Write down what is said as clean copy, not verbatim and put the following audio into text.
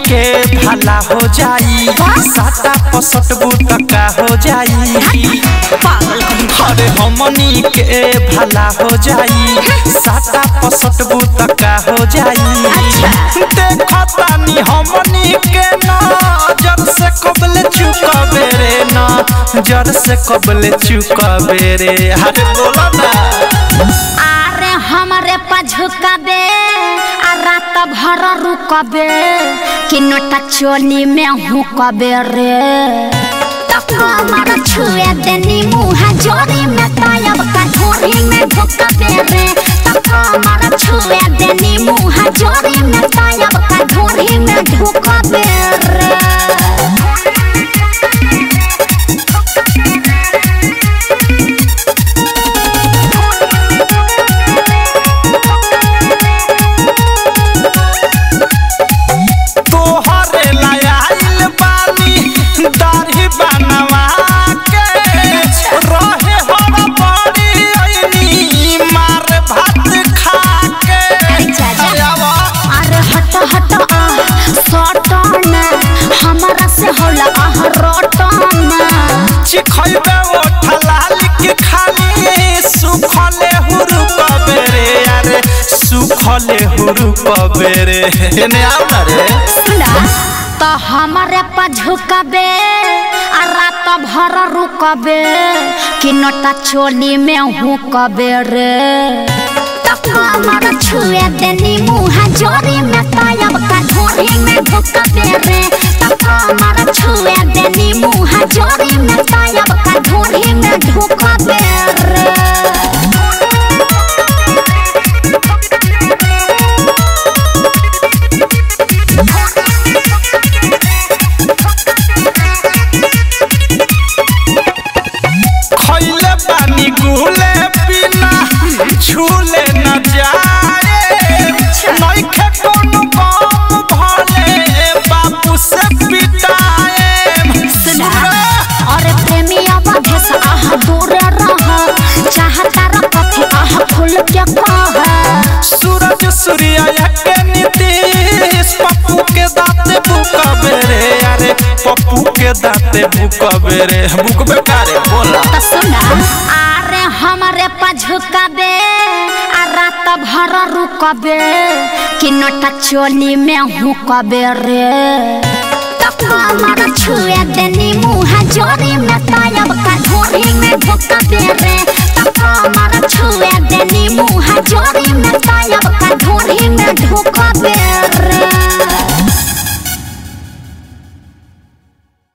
के भला हो जाई साटा पसट बुटका हो जाई अरे हमनी के भला हो जाई साटा पसट बुटका हो जाई देखतानी हमनी के नजर से कबले चुकाबे रे नजर से कबले चुकाबे रे अरे बोला ना अरे हमारे पझुकाबे आ रात भर रुकबे कि नोटा चोली में हुकबे रे हमारा छुए देनी मुँह जोरी में तायब का झोरी में ढुकबे रे हमारा छुए देनी मुँह जोरी में तायब का झोरी में ढुकबे रे चिखैबे ओठला लिख खाली सुखले हुरु कबेरे अरे सुखले हुरु कबेरे ने आउ ना रे सुना तो हमारे पझुकबे आ रात भर रुकबे कि नोटा चोली में हुकबे रे हमारा छुए देनी मुँह जोरी में तायब का झोरी में ढुकबे रे हमारा छुए देनी मुँह जोरी में तायब का झोरी में ढुकबे रे खइले पानी गुले बिना झूले न जाए नइखे कोनो काम भले बापू से पिटाए सुना और प्रेमी आवाज़ से आह दूर रह चाहता रखती आह खुल के कह सूरज सूर्या के नीतीश पप्पू के दाते बुकबे रे अरे पप्पू के दाते बुकबे रे बुकबे कारे बोला तो सुना अरे हमारे पझुकबे आ रात भर रुकबे कि नोटा चोली में हुकबे रे हमारा छुए देनी मुँह जोरी में तायब का झोरी में ढुकबे रे हमारा छुए देनी मुँह जोरी